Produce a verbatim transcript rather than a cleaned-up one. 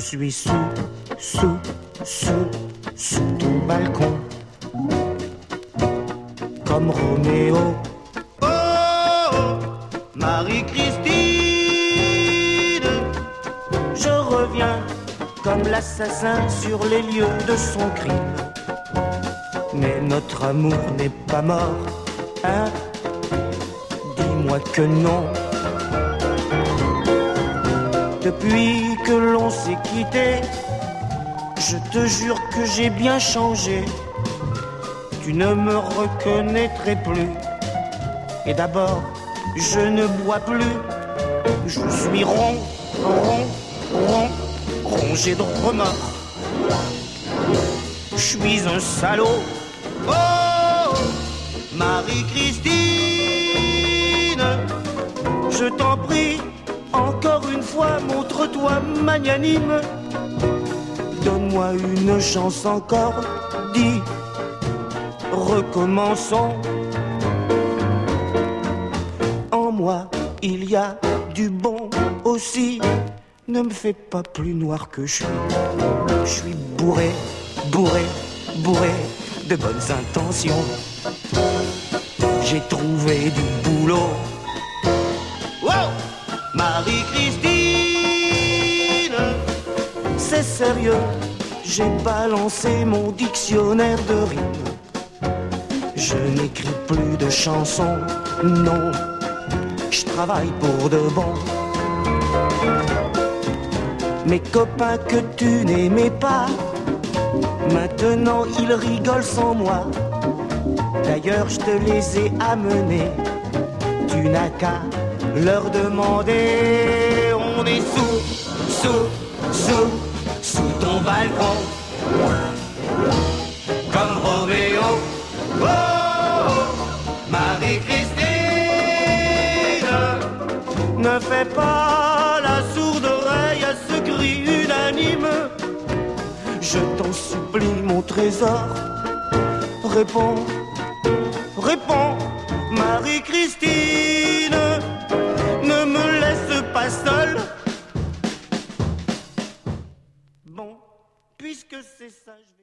suis sous, sous, sous, sous ton balcon, comme Roméo. Oh, oh, Marie-Christine, je reviens comme l'assassin sur les lieux de son crime. Mais notre amour n'est pas mort, hein? Dis-moi que non. Depuis que l'on s'est quitté, je te jure que j'ai bien changé. Tu ne me reconnaîtrais plus. Et d'abord, je ne bois plus. Je suis rond, rond, rond, rongé de remords. Je suis un salaud. Oh, Marie-Christine, je t'en prie, encore une fois, montre-toi magnanime. Donne-moi une chance encore, dis, recommençons. En moi, il y a du bon aussi. Ne me fais pas plus noir que je suis. Je suis bourré, bourré, bourré de bonnes intentions. J'ai trouvé du boulot. Wow! Marie-Christine, c'est sérieux, j'ai balancé mon dictionnaire de rimes. Je n'écris plus de chansons, non, je travaille pour de bon. Mes copains que tu n'aimais pas, maintenant ils rigolent sans moi. D'ailleurs je te les ai amenés, tu n'as qu'à leur demander. On est sous, sous, sous, sous ton balcon, comme Roméo. Oh, Marie-Christine, ne fais pas la sourde oreille à ce cri unanime. Je t'en supplie mon trésor, réponds, réponds, Marie-Christine, ne me laisse pas seule. Bon, puisque c'est ça, je vais...